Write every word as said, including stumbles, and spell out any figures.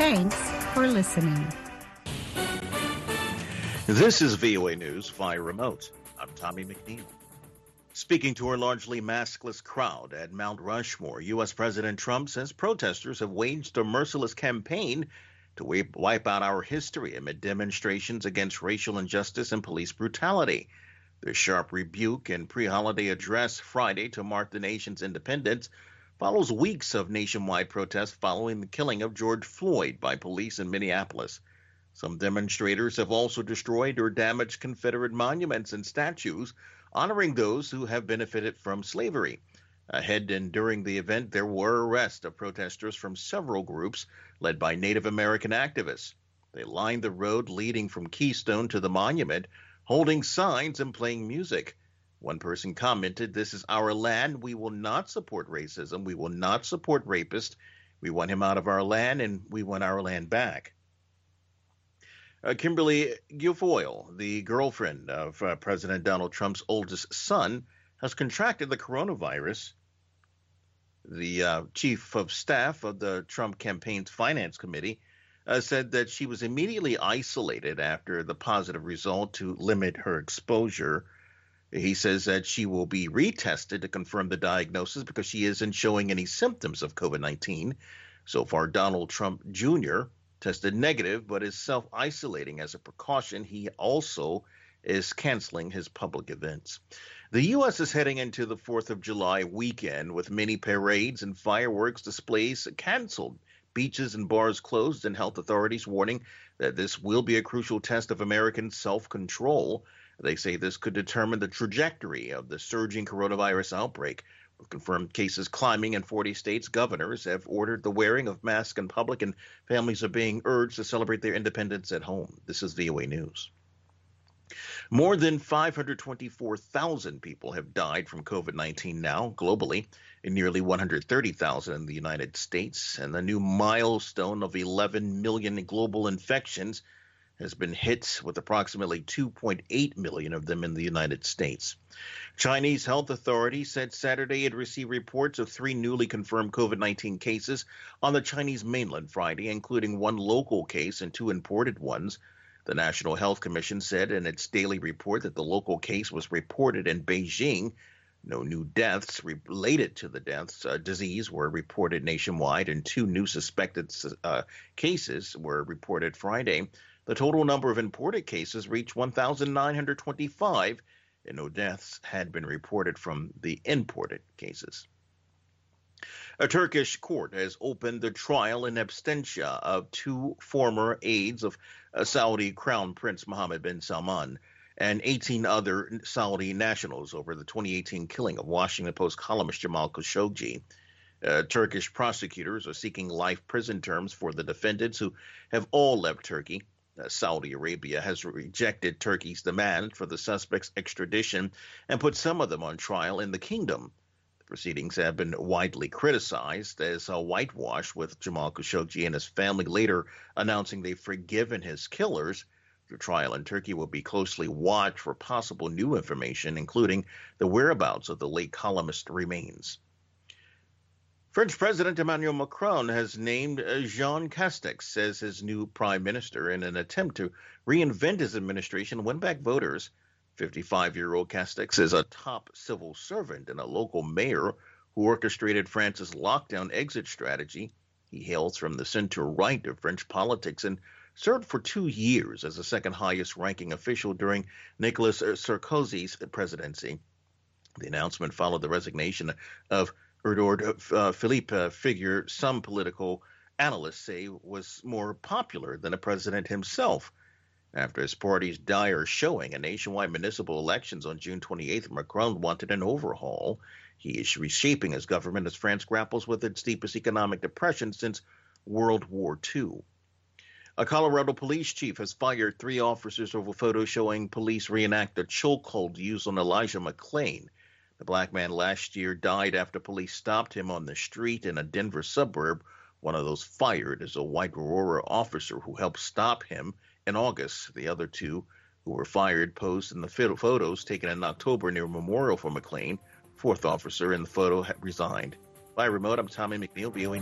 Thanks for listening. This is V O A News via remote. I'm Tommy McNeil. Speaking to a largely maskless crowd at Mount Rushmore, U S. President Trump says protesters have waged a merciless campaign to wipe out our history amid demonstrations against racial injustice and police brutality. Their sharp rebuke and pre-holiday address Friday to mark the nation's independence follows weeks of nationwide protests following the killing of George Floyd by police in Minneapolis. Some demonstrators have also destroyed or damaged Confederate monuments and statues honoring those who have benefited from slavery. Ahead and during the event, there were arrests of protesters from several groups led by Native American activists. They lined the road leading from Keystone to the monument, holding signs and playing music. One person commented, "This is our land. We will not support racism. We will not support rapists. We want him out of our land, and we want our land back." Uh, Kimberly Guilfoyle, the girlfriend of uh, President Donald Trump's oldest son, has contracted the coronavirus. The uh, chief of staff of the Trump campaign's finance committee uh, said that she was immediately isolated after the positive result to limit her exposure. He says that she will be retested to confirm the diagnosis because she isn't showing any symptoms of COVID nineteen. So far, Donald Trump Junior tested negative, but is self-isolating as a precaution. He also is canceling his public events. The U S is heading into the fourth of July weekend with many parades and fireworks displays canceled, beaches and bars closed, and health authorities warning that this will be a crucial test of American self-control. They say this could determine the trajectory of the surging coronavirus outbreak. With confirmed cases climbing in forty states, governors have ordered the wearing of masks in public, and families are being urged to celebrate their independence at home. This is V O A News. More than five hundred twenty-four thousand people have died from COVID nineteen now globally, and nearly one hundred thirty thousand in the United States, and the new milestone of eleven million global infections has been hit, with approximately two point eight million of them in the United States. Chinese health authorities said Saturday it received reports of three newly confirmed COVID nineteen cases on the Chinese mainland Friday, including one local case and two imported ones. The National Health Commission said in its daily report that the local case was reported in Beijing. No new deaths related to the deaths uh, disease were reported nationwide, and two new suspected uh, cases were reported Friday. The total number of imported cases reached one thousand nine hundred twenty-five, and no deaths had been reported from the imported cases. A Turkish court has opened the trial in absentia of two former aides of uh, Saudi Crown Prince Mohammed bin Salman and eighteen other Saudi nationals over the twenty eighteen killing of Washington Post columnist Jamal Khashoggi. Uh, Turkish prosecutors are seeking life prison terms for the defendants, who have all left Turkey. Uh, Saudi Arabia has rejected Turkey's demand for the suspects' extradition and put some of them on trial in the kingdom. The proceedings have been widely criticized as a whitewash, with Jamal Khashoggi and his family later announcing they've forgiven his killers. The trial in Turkey will be closely watched for possible new information, including the whereabouts of the late columnist remains. French President Emmanuel Macron has named Jean Castex as his new prime minister in an attempt to reinvent his administration and win back voters. fifty-five-year-old Castex is a top civil servant and a local mayor who orchestrated France's lockdown exit strategy. He hails from the center-right of French politics and served for two years as the second highest-ranking official during Nicolas Sarkozy's presidency. The announcement followed the resignation of Edouard uh, Philippe, a figure some political analysts say was more popular than the president himself. After his party's dire showing in nationwide municipal elections on June twenty-eighth, Macron wanted an overhaul. He is reshaping his government as France grapples with its deepest economic depression since World War Two. A Colorado police chief has fired three officers over photos showing police reenact a chokehold used on Elijah McClain. The black man last year died after police stopped him on the street in a Denver suburb. One of those fired is a white Aurora officer who helped stop him in August. The other two who were fired posed in the photos taken in October near a memorial for McClain. Fourth officer in the photo had resigned. By remote, I'm Tommy McNeil, V O A News.